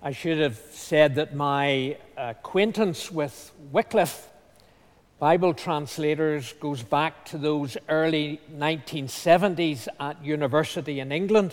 I should have said that my acquaintance with Wycliffe Bible translators goes back to those early 1970s at university in England.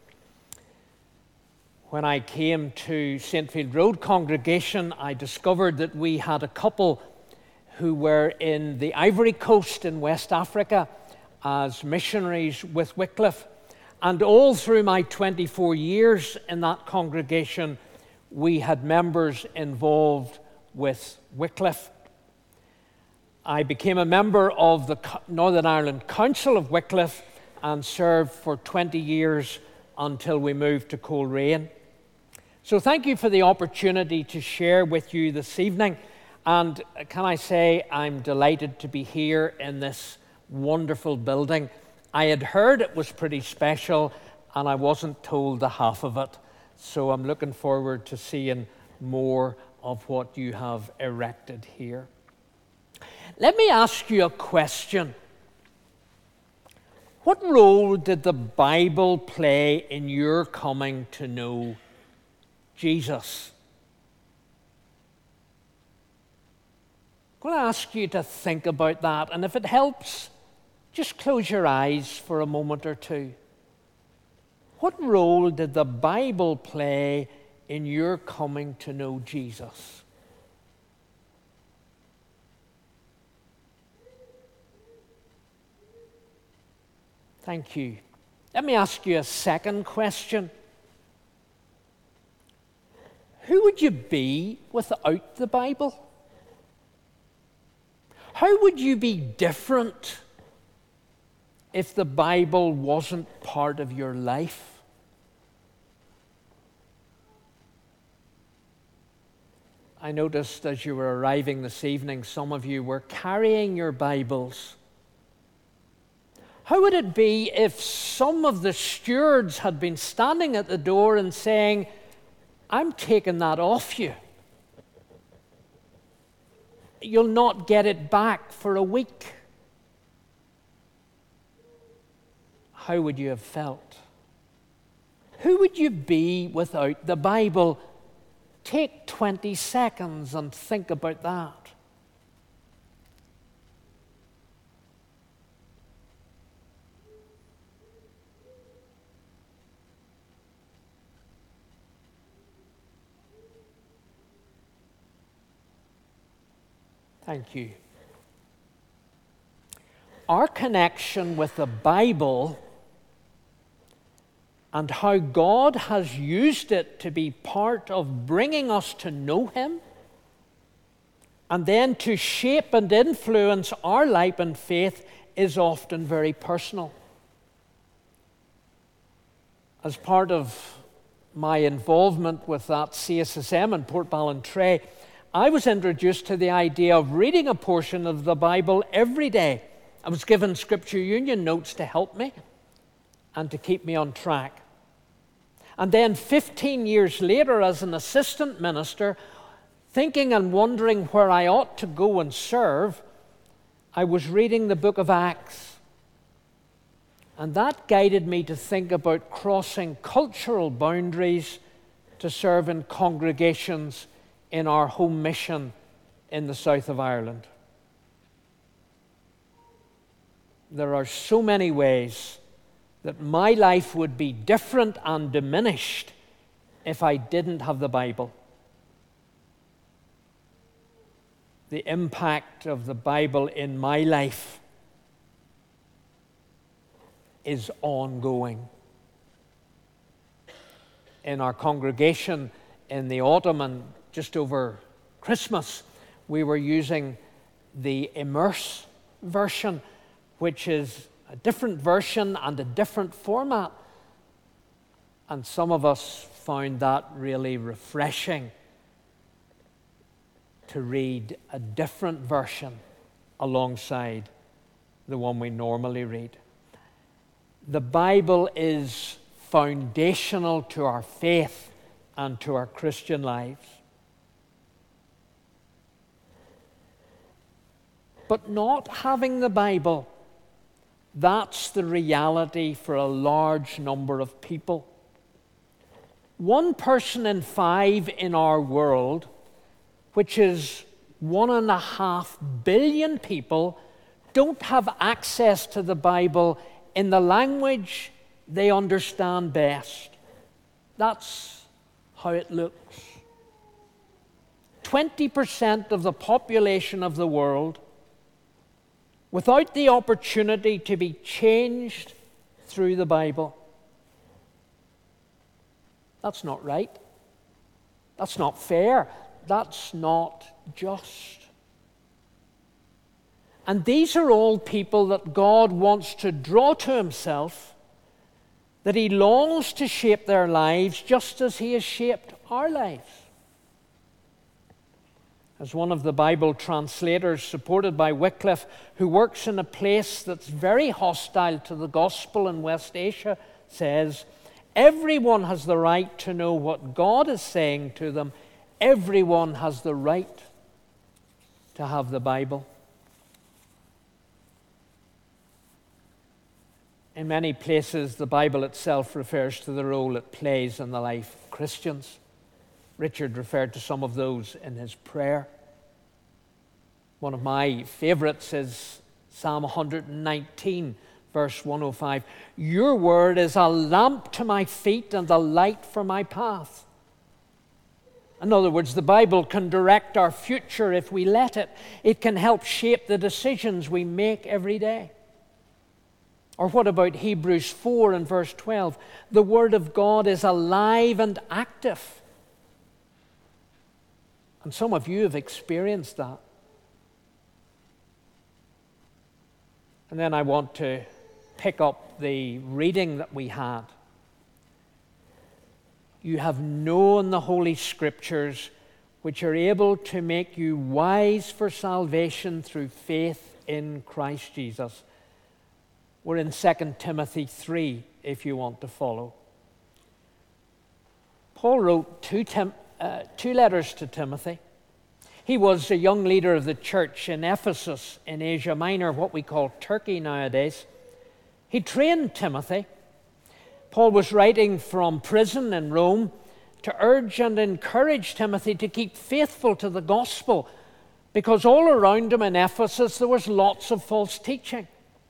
When I came to Saintfield Road congregation, I discovered that we had a couple who were in the Ivory Coast in West Africa as missionaries with Wycliffe. And all through my 24 years in that congregation, we had members involved with Wycliffe. I became a member of the Northern Ireland Council of Wycliffe and served for 20 years until we moved to Coleraine. So thank you for the opportunity to share with you this evening. And can I say I'm delighted to be here in this wonderful building. I had heard it was pretty special and I wasn't told the half of it. So I'm looking forward to seeing more of what you have erected here. Let me ask you a question. What role did the Bible play in your coming to know Jesus? I'm going to ask you to think about that, and if it helps, just close your eyes for a moment or two. What role did the Bible play in your coming to know Jesus? Thank you. Let me ask you a second question. Who would you be without the Bible? How would you be different if the Bible wasn't part of your life? I noticed as you were arriving this evening, some of you were carrying your Bibles. How would it be if some of the stewards had been standing at the door and saying, I'm taking that off you. You'll not get it back for a week. How would you have felt? Who would you be without the Bible? Take 20 seconds and think about that. Thank you. Our connection with the Bible and how God has used it to be part of bringing us to know Him and then to shape and influence our life and faith is often very personal. As part of my involvement with that CSSM in Port Ballantrae, I was introduced to the idea of reading a portion of the Bible every day. I was given Scripture Union notes to help me and to keep me on track. And then 15 years later, as an assistant minister, thinking and wondering where I ought to go and serve, I was reading the book of Acts. And that guided me to think about crossing cultural boundaries to serve in congregations in our home mission in the south of Ireland. There are so many ways that my life would be different and diminished if I didn't have the Bible. The impact of the Bible in my life is ongoing. In our congregation in the autumn and just over Christmas, we were using the Immerse version, which is a different version and a different format. And some of us found that really refreshing to read a different version alongside the one we normally read. The Bible is foundational to our faith and to our Christian lives. But not having the Bible, that's the reality for a large number of people. 1 person in 5 in our world, which is 1.5 billion people, don't have access to the Bible in the language they understand best. That's how it looks. 20% of the population of the world without the opportunity to be changed through the Bible. That's not right. That's not fair. That's not just. And these are all people that God wants to draw to himself, that he longs to shape their lives just as he has shaped our lives. As one of the Bible translators, supported by Wycliffe, who works in a place that's very hostile to the gospel in West Asia, says, everyone has the right to know what God is saying to them. Everyone has the right to have the Bible. In many places, the Bible itself refers to the role it plays in the life of Christians. Richard referred to some of those in his prayer. One of my favorites is Psalm 119, verse 105. Your word is a lamp to my feet and a light for my path. In other words, the Bible can direct our future if we let it. It can help shape the decisions we make every day. Or what about Hebrews 4 and verse 12? The word of God is alive and active. And some of you have experienced that. And then I want to pick up the reading that we had. You have known the Holy Scriptures, which are able to make you wise for salvation through faith in Christ Jesus. We're in 2 Timothy 3, if you want to follow. Paul wrote two letters to Timothy. He was a young leader of the church in Ephesus in Asia Minor, what we call Turkey nowadays. He trained Timothy. Paul was writing from prison in Rome to urge and encourage Timothy to keep faithful to the gospel, because all around him in Ephesus there was lots of false teaching.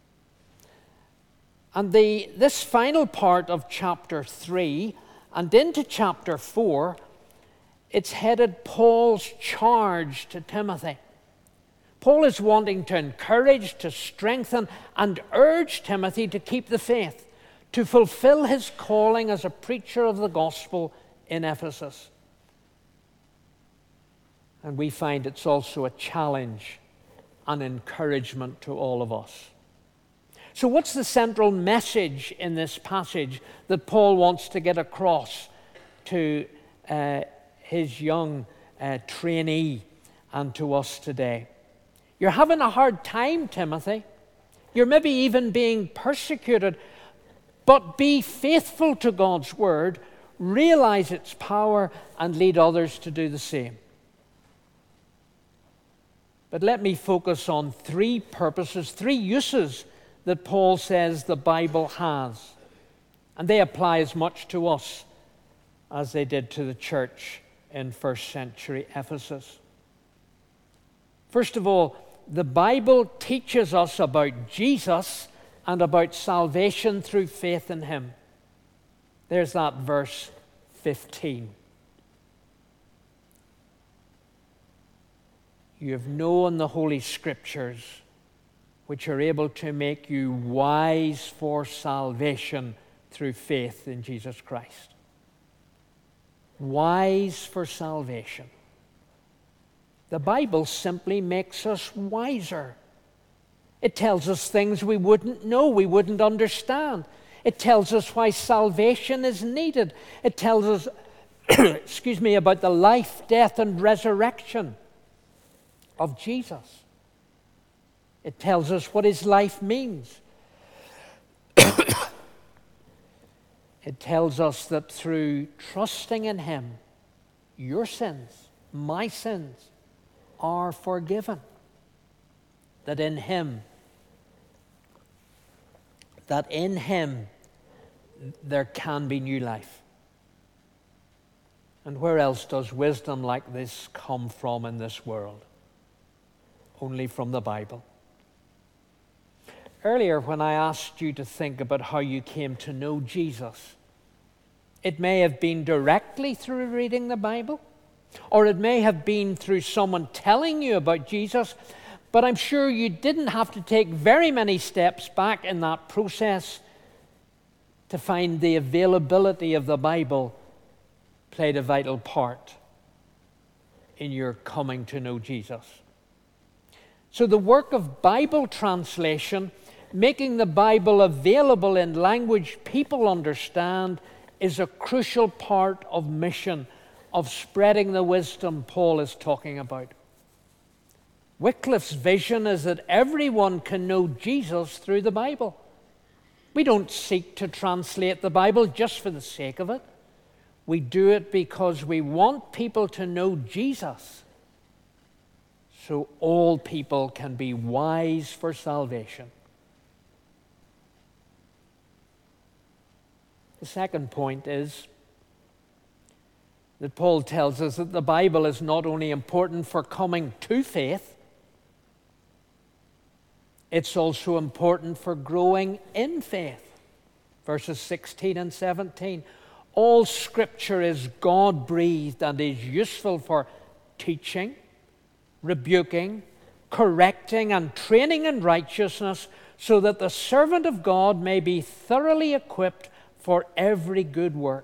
And this final part of chapter 3 and into chapter 4, it's headed Paul's charge to Timothy. Paul is wanting to encourage, to strengthen, and urge Timothy to keep the faith, to fulfill his calling as a preacher of the gospel in Ephesus. And we find it's also a challenge and encouragement to all of us. So what's the central message in this passage that Paul wants to get across to his young trainee and to us today? You're having a hard time, Timothy. You're maybe even being persecuted, but be faithful to God's word, realize its power, and lead others to do the same. But let me focus on 3 purposes, 3 uses that Paul says the Bible has. And they apply as much to us as they did to the church in first century Ephesus. First of all, the Bible teaches us about Jesus and about salvation through faith in him. There's that verse 15. You have known the Holy Scriptures, which are able to make you wise for salvation through faith in Jesus Christ. Wise for salvation. The Bible simply makes us wiser. It tells us things we wouldn't know, we wouldn't understand. It tells us why salvation is needed. It tells us, about the life, death, and resurrection of Jesus. It tells us what his life means. It tells us that through trusting in him, your sins, my sins, are forgiven. That in him there can be new life. And where else does wisdom like this come from in this world? Only from the Bible. Earlier, when I asked you to think about how you came to know Jesus, it may have been directly through reading the Bible, or it may have been through someone telling you about Jesus, but I'm sure you didn't have to take very many steps back in that process to find the availability of the Bible played a vital part in your coming to know Jesus. So the work of Bible translation, making the Bible available in language people understand, is a crucial part of mission, of spreading the wisdom Paul is talking about. Wycliffe's vision is that everyone can know Jesus through the Bible. We don't seek to translate the Bible just for the sake of it. We do it because we want people to know Jesus, so all people can be wise for salvation. The second point is that Paul tells us that the Bible is not only important for coming to faith, it's also important for growing in faith. Verses 16 and 17. All Scripture is God-breathed and is useful for teaching, rebuking, correcting, and training in righteousness, so that the servant of God may be thoroughly equipped for every good work.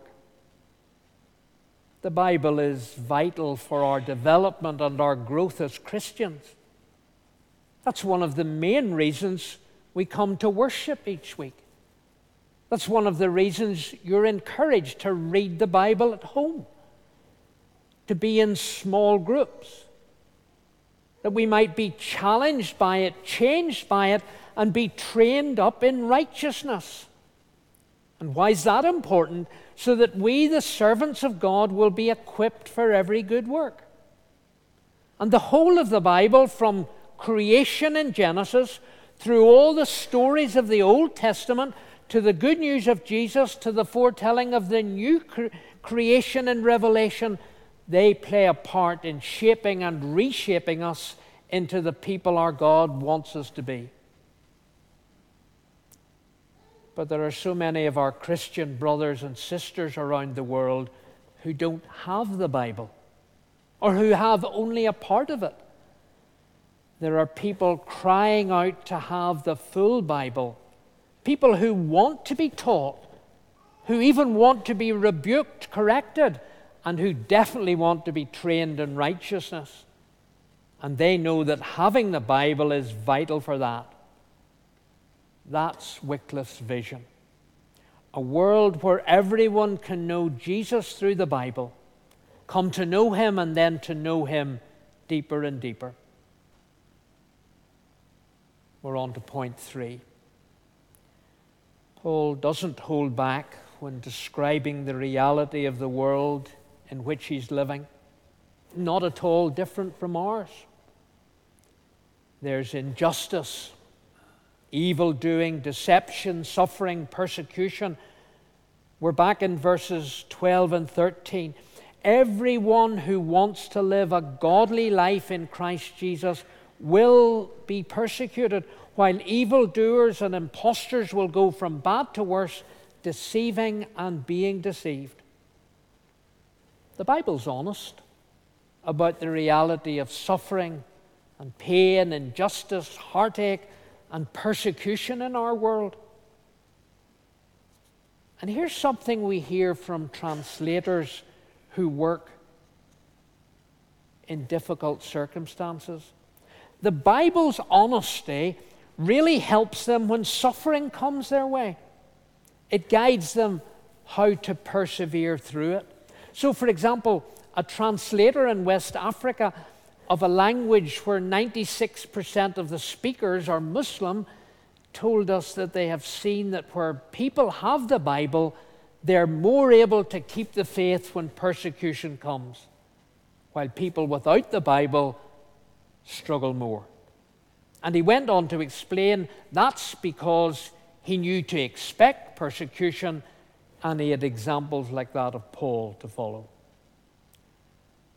The Bible is vital for our development and our growth as Christians. That's one of the main reasons we come to worship each week. That's one of the reasons you're encouraged to read the Bible at home, to be in small groups, that we might be challenged by it, changed by it, and be trained up in righteousness. And why is that important? So that we, the servants of God, will be equipped for every good work. And the whole of the Bible, from creation in Genesis, through all the stories of the Old Testament, to the good news of Jesus, to the foretelling of the new creation in Revelation, they play a part in shaping and reshaping us into the people our God wants us to be. But there are so many of our Christian brothers and sisters around the world who don't have the Bible, or who have only a part of it. There are people crying out to have the full Bible, people who want to be taught, who even want to be rebuked, corrected, and who definitely want to be trained in righteousness. And they know that having the Bible is vital for that. That's Wycliffe's vision. A world where everyone can know Jesus through the Bible, come to know Him, and then to know Him deeper and deeper. We're on to point 3. Paul doesn't hold back when describing the reality of the world in which he's living. Not at all different from ours. There's injustice, evil-doing, deception, suffering, persecution. We're back in verses 12 and 13. Everyone who wants to live a godly life in Christ Jesus will be persecuted, while evildoers and impostors will go from bad to worse, deceiving and being deceived. The Bible's honest about the reality of suffering and pain, injustice, heartache, and persecution in our world. And here's something we hear from translators who work in difficult circumstances. The Bible's honesty really helps them when suffering comes their way. It guides them how to persevere through it. So, for example, a translator in West Africa of a language where 96% of the speakers are Muslim told us that they have seen that where people have the Bible, they're more able to keep the faith when persecution comes, while people without the Bible struggle more. And he went on to explain that's because he knew to expect persecution, and he had examples like that of Paul to follow.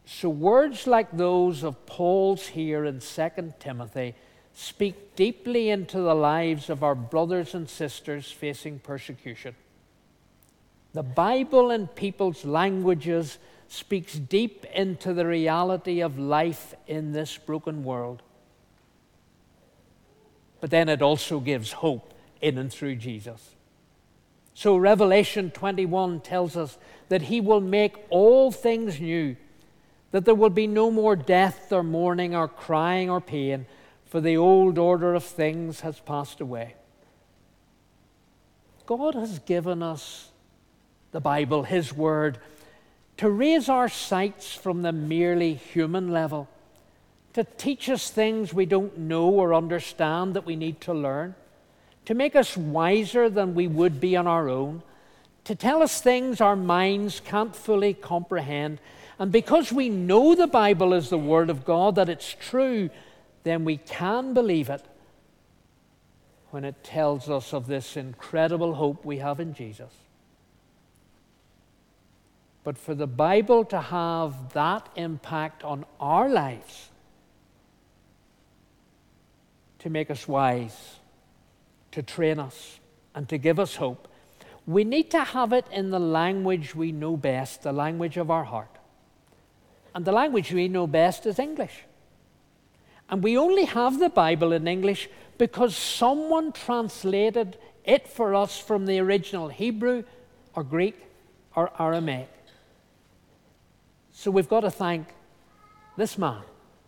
So words like those of Paul's here in 2 Timothy speak deeply into the lives of our brothers and sisters facing persecution. The Bible in people's languages speaks deep into the reality of life in this broken world. But then it also gives hope in and through Jesus. So Revelation 21 tells us that He will make all things new, that there will be no more death or mourning or crying or pain, for the old order of things has passed away. God has given us the Bible, His Word, to raise our sights from the merely human level, to teach us things we don't know or understand that we need to learn, to make us wiser than we would be on our own, to tell us things our minds can't fully comprehend. And because we know the Bible is the Word of God, that it's true, then we can believe it when it tells us of this incredible hope we have in Jesus. But for the Bible to have that impact on our lives, to make us wise, to train us, and to give us hope, we need to have it in the language we know best, the language of our heart. And the language we know best is English. And we only have the Bible in English because someone translated it for us from the original Hebrew or Greek or Aramaic. So we've got to thank this man,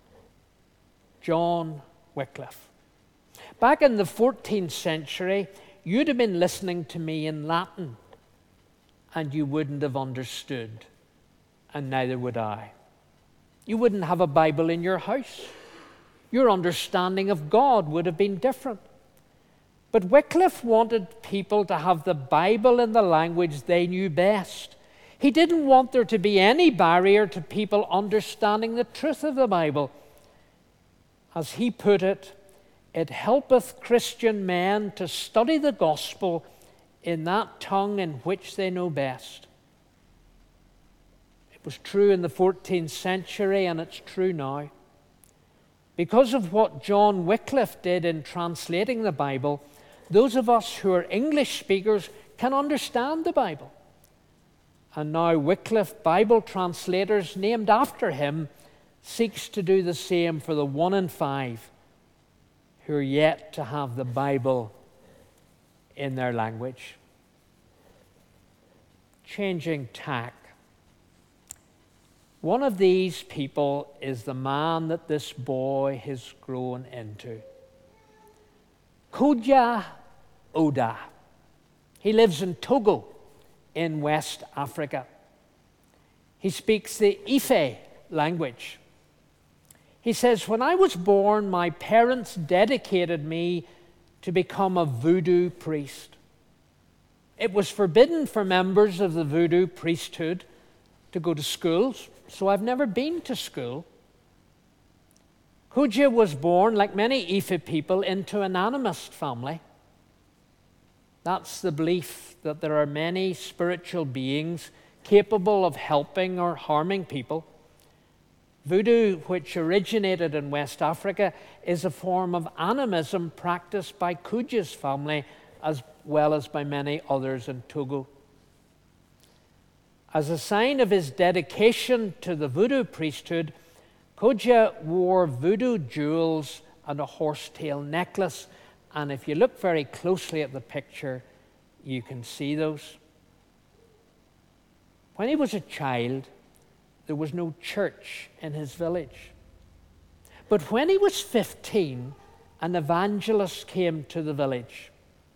John Wycliffe. Back in the 14th century, you'd have been listening to me in Latin, and you wouldn't have understood, and neither would I. You wouldn't have a Bible in your house. Your understanding of God would have been different. But Wycliffe wanted people to have the Bible in the language they knew best. He didn't want there to be any barrier to people understanding the truth of the Bible. As he put it, it helpeth Christian men to study the gospel in that tongue in which they know best. It was true in the 14th century, and it's true now. Because of what John Wycliffe did in translating the Bible, those of us who are English speakers can understand the Bible. And now Wycliffe Bible translators named after him seeks to do the same for the 1 in 5 who are yet to have the Bible in their language. Changing tack. One of these people is the man that this boy has grown into. Kodja Oda. He lives in Togo in West Africa. He speaks the Ife language. He says, when I was born, my parents dedicated me to become a voodoo priest. It was forbidden for members of the voodoo priesthood to go to schools, so I've never been to school. Kodja was born, like many Ife people, into an animist family. That's the belief that there are many spiritual beings capable of helping or harming people. Voodoo, which originated in West Africa, is a form of animism practiced by Kodja's family as well as by many others in Togo. As a sign of his dedication to the voodoo priesthood, Kodja wore voodoo jewels and a horsetail necklace. And if you look very closely at the picture, you can see those. When he was a child, there was no church in his village. But when he was 15, an evangelist came to the village.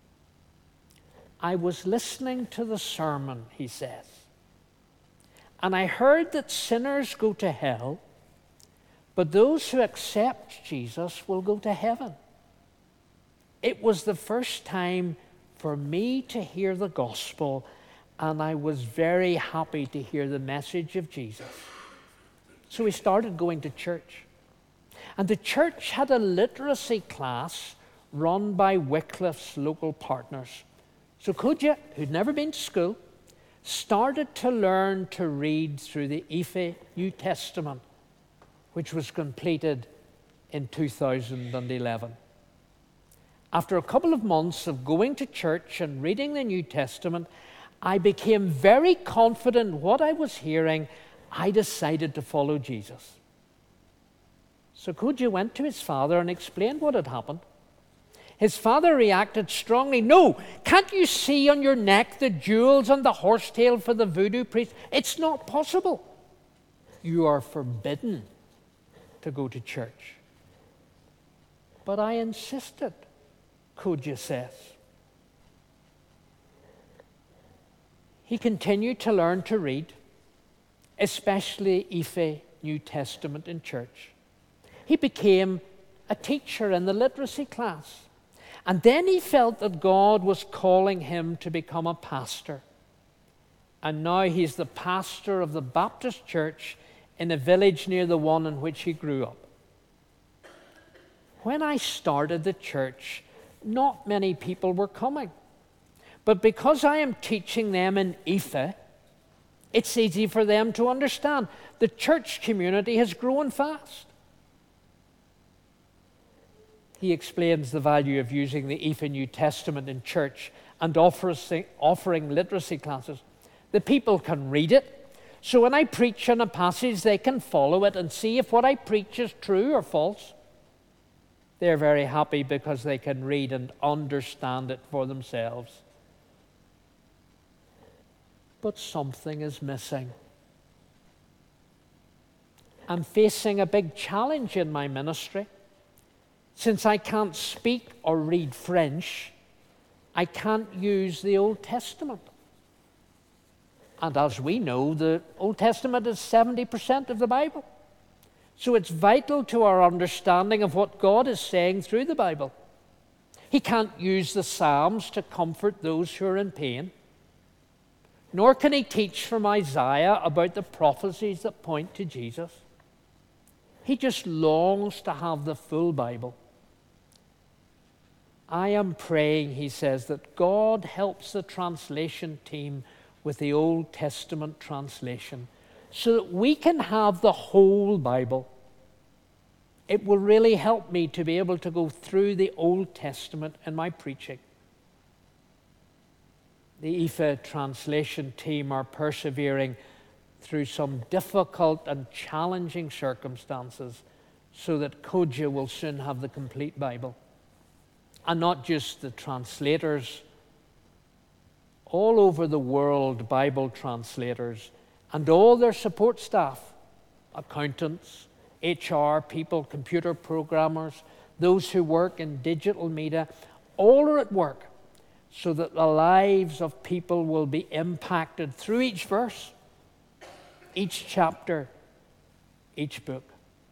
I was listening to the sermon, he says, and I heard that sinners go to hell, but those who accept Jesus will go to heaven. It was the first time for me to hear the gospel, and I was very happy to hear the message of Jesus. So he started going to church. And the church had a literacy class run by Wycliffe's local partners. So Kodja, who'd never been to school, started to learn to read through the Ife New Testament, which was completed in 2011. After a couple of months of going to church and reading the New Testament, I became very confident in what I was hearing. I decided to follow Jesus. So Kodje went to his father and explained what had happened. His father reacted strongly. "No, can't you see on your neck the jewels and the horsetail for the voodoo priest? It's not possible. You are forbidden to go to church." But I insisted, Kodje says. He continued to learn to read, especially Ife New Testament in church. He became a teacher in the literacy class. And then he felt that God was calling him to become a pastor. And now he's the pastor of the Baptist church in a village near the one in which he grew up. When I started the church, not many people were coming. But because I am teaching them in Ife, it's easy for them to understand. The church community has grown fast. He explains the value of using the Ife New Testament in church and offering literacy classes. The people can read it, so when I preach on a passage, they can follow it and see if what I preach is true or false. They're very happy because they can read and understand it for themselves. But something is missing. I'm facing a big challenge in my ministry. Since I can't speak or read French, I can't use the Old Testament. And as we know, the Old Testament is 70% of the Bible. So it's vital to our understanding of what God is saying through the Bible. He can't use the Psalms to comfort those who are in pain. Nor can he teach from Isaiah about the prophecies that point to Jesus. He just longs to have the full Bible. I am praying, he says, that God helps the translation team with the Old Testament translation so that we can have the whole Bible. It will really help me to be able to go through the Old Testament in my preaching. The Ife translation team are persevering through some difficult and challenging circumstances so that Kodje will soon have the complete Bible. And not just the translators, all over the world, Bible translators and all their support staff, accountants, HR people, computer programmers, those who work in digital media, all are at work so that the lives of people will be impacted through each verse, each chapter, each book.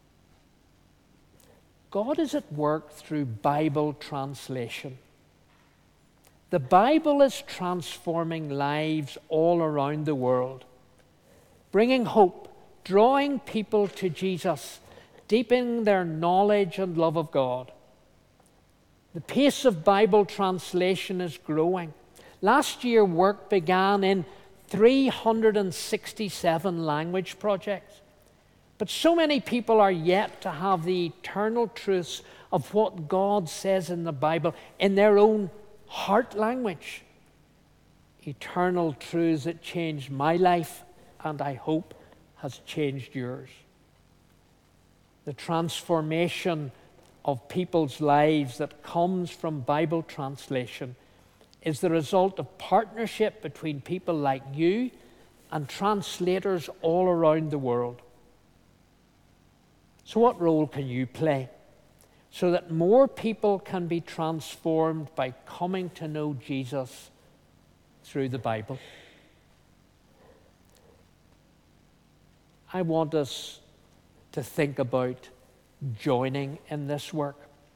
God is at work through Bible translation. The Bible is transforming lives all around the world, bringing hope, drawing people to Jesus, deepening their knowledge and love of God. The pace of Bible translation is growing. Last year, work began in 367 language projects. But so many people are yet to have the eternal truths of what God says in the Bible in their own heart language. Eternal truths that changed my life and I hope has changed yours. The transformation of people's lives that comes from Bible translation is the result of partnership between people like you and translators all around the world. So what role can you play so that more people can be transformed by coming to know Jesus through the Bible? I want us to think about joining in this work.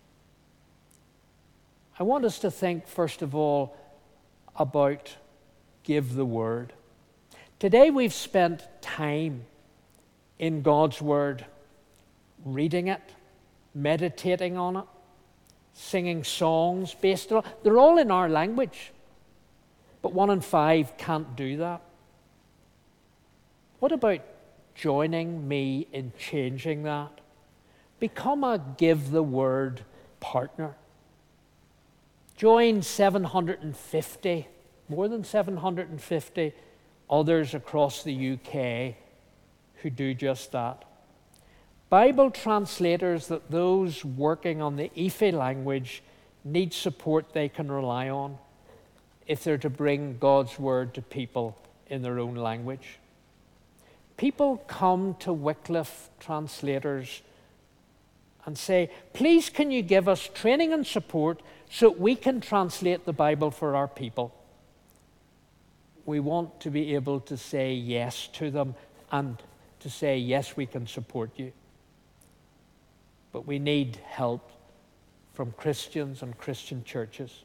I want us to think, first of all, about give the word. Today we've spent time in God's word, reading it, meditating on it, singing songs based on it. They're all in our language. But 1 in 5 can't do that. What about joining me in changing that? Become a Give the Word partner. Join 750, more than 750 others across the UK who do just that. Bible translators, that those working on the Ife language need support they can rely on if they're to bring God's Word to people in their own language. People come to Wycliffe translators and say, please can you give us training and support so we can translate the Bible for our people? We want to be able to say yes to them and to say, yes, we can support you. But we need help from Christians and Christian churches.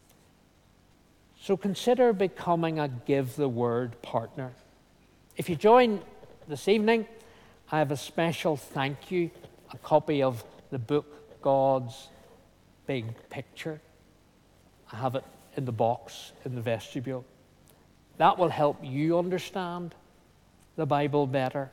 So consider becoming a Give the Word partner. If you join this evening, I have a special thank you, a copy of the book, God's Big Picture. I have it in the box in the vestibule. That will help you understand the Bible better.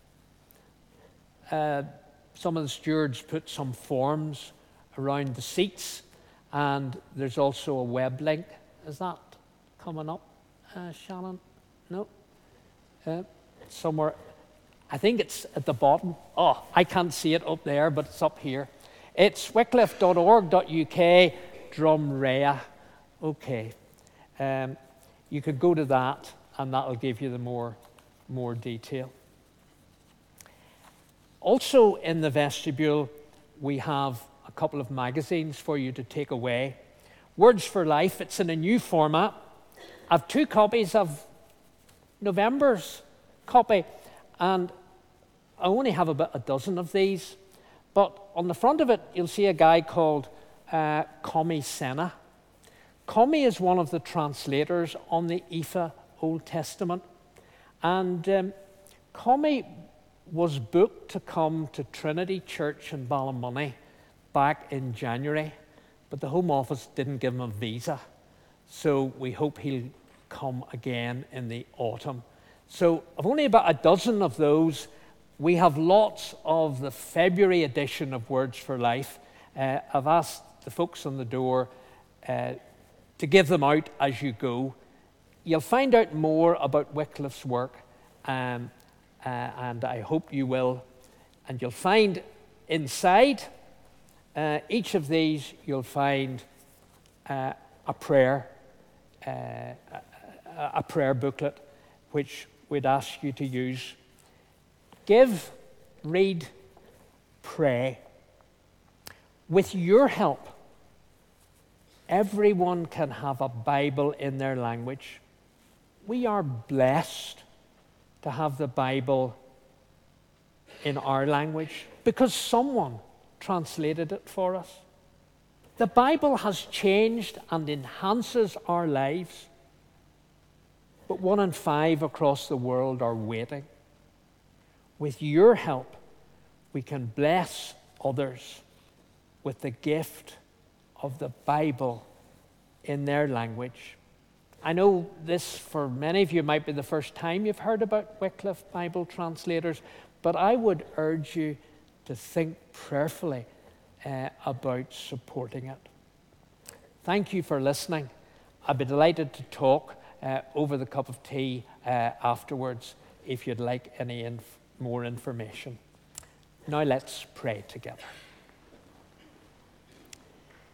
Some of the stewards put some forms around the seats, and there's also a web link. Is that coming up, Shannon? No? Somewhere. I think it's at the bottom. Oh, I can't see it up there, but it's up here. It's wycliffe.org.uk, Drumrea. Okay. You could go to that, and that'll give you the more detail. Also in the vestibule, we have a couple of magazines for you to take away. Words for Life, it's in a new format. I have 2 copies of November's copy, and I only have about a dozen of these. But on the front of it, you'll see a guy called Commie Senna. Commie is one of the translators on the Ifa Old Testament. And Commie was booked to come to Trinity Church in Ballymoney back in January, but the Home Office didn't give him a visa. So we hope he'll come again in the autumn. So I've only about a dozen of those. We have lots of the February edition of Words for Life. I've asked the folks on the door to give them out as you go. You'll find out more about Wycliffe's work, and I hope you will. And you'll find inside each of these, you'll find a prayer booklet, which we'd ask you to use. Give, read, pray. With your help, everyone can have a Bible in their language. We are blessed to have the Bible in our language because someone translated it for us. The Bible has changed and enhances our lives, but 1 in 5 across the world are waiting. With your help, we can bless others with the gift of the Bible in their language. I know this, for many of you, might be the first time you've heard about Wycliffe Bible translators, but I would urge you to think prayerfully about supporting it. Thank you for listening. I'd be delighted to talk over the cup of tea afterwards if you'd like any more information. Now let's pray together.